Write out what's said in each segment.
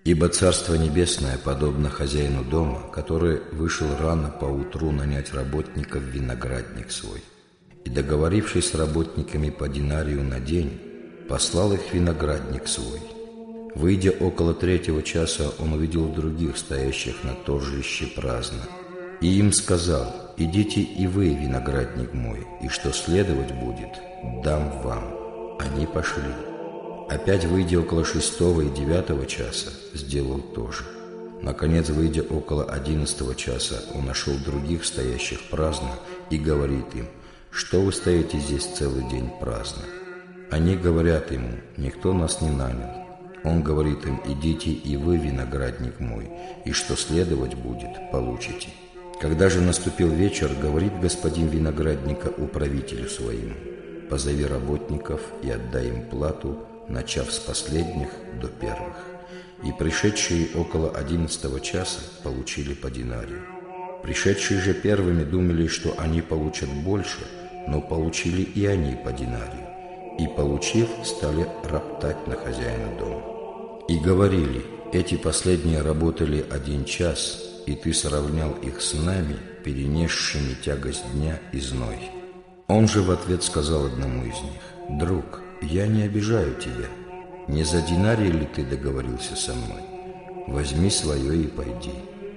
Ибо Царство Небесное подобно хозяину дома, который вышел рано поутру нанять работников в виноградник свой, и, договорившись с работниками по динарию на день, послал их в виноградник свой. Выйдя около 3 часа, он увидел других, стоящих на торжище праздно, и им сказал: «Идите и вы в виноградник мой, и что следовать будет, дам вам». Они пошли. Опять, выйдя около 6 и 9 часа, сделал то же. Наконец, выйдя около 11 часа, он нашел других, стоящих праздно, и говорит им: «Что вы стоите здесь целый день праздно?» Они говорят ему: «Никто нас не нанял». Он говорит им: «Идите и вы в виноградник мой, и что следовать будет, получите». Когда же наступил вечер, говорит господин виноградника управителю своему: «Позови работников и отдай им плату, начав с последних до первых». И пришедшие около 11 часа получили по динарию. Пришедшие же первыми думали, что они получат больше, но получили и они по динарию, и, получив, стали роптать на хозяина дома. И говорили: «Эти последние работали 1 час, и ты сравнял их с нами, перенесшими тягость дня и зной». Он же в ответ сказал одному из них: «Друг, я не обижаю тебя. Не за динарий ли ты договорился со мной? Возьми свое и пойди.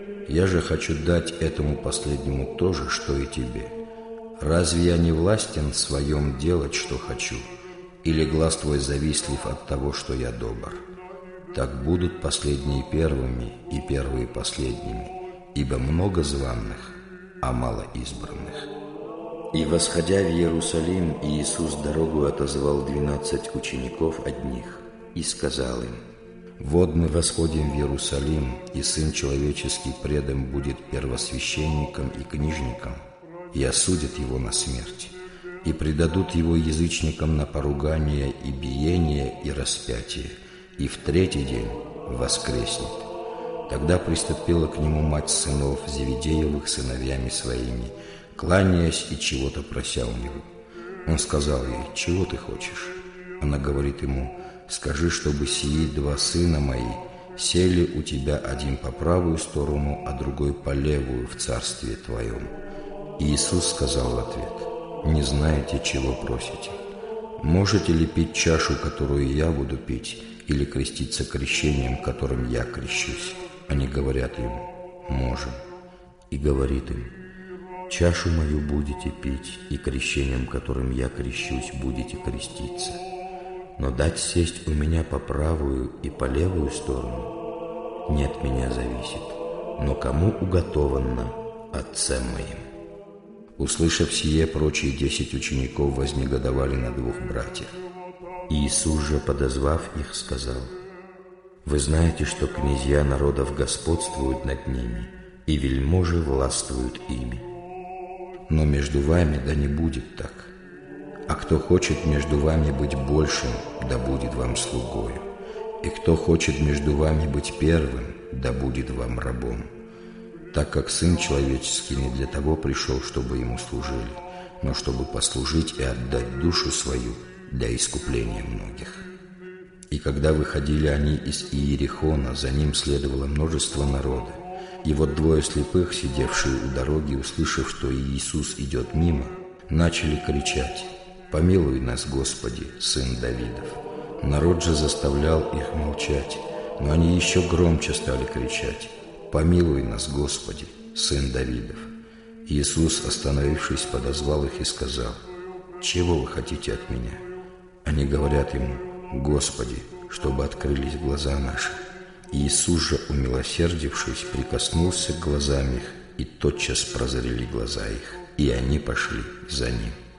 Я же хочу дать этому последнему то же, что и тебе. Разве я не властен в своем делать, что хочу? Или глаз твой завистлив от того, что я добр? Так будут последние первыми и первые последними, ибо много званых, а мало избранных». И, восходя в Иерусалим, Иисус дорогу отозвал 12 учеников от них и сказал им: «Вот мы восходим в Иерусалим, и Сын Человеческий предан будет первосвященникам и книжникам, и осудят его на смерть, и предадут его язычникам на поругание и биение и распятие, и в 3-й день воскреснет». Тогда приступила к нему мать сынов Зеведеевых сыновьями своими, кланяясь и чего-то прося у него. Он сказал ей: «Чего ты хочешь?» Она говорит ему: «Скажи, чтобы сии 2 сына мои сели у тебя, один по правую сторону, а другой по левую в царстве твоем». И Иисус сказал в ответ: «Не знаете, чего просите. Можете ли пить чашу, которую я буду пить, или креститься крещением, которым я крещусь?» Они говорят ему: «Можем». И говорит им: «Чашу мою будете пить, и крещением, которым я крещусь, будете креститься. Но дать сесть у меня по правую и по левую сторону не от меня зависит, но кому уготовано Отцем моим». Услышав сие, прочие 10 учеников вознегодовали на 2 братьев. Иисус же, подозвав их, сказал: «Вы знаете, что князья народов господствуют над ними, и вельможи властвуют ими. Но между вами да не будет так. А кто хочет между вами быть большим, да будет вам слугою. И кто хочет между вами быть первым, да будет вам рабом. Так как Сын Человеческий не для того пришел, чтобы ему служили, но чтобы послужить и отдать душу свою для искупления многих». И когда выходили они из Иерихона, за ним следовало множество народа. И вот 2 слепых, сидевшие у дороги, услышав, что Иисус идет мимо, начали кричать: «Помилуй нас, Господи, Сын Давидов». Народ же заставлял их молчать, но они еще громче стали кричать: «Помилуй нас, Господи, Сын Давидов». Иисус, остановившись, подозвал их и сказал: «Чего вы хотите от меня?» Они говорят ему: «Господи, чтобы открылись глаза наши». Иисус же, умилосердившись, прикоснулся к глазам их, и тотчас прозрели глаза их, и они пошли за ним.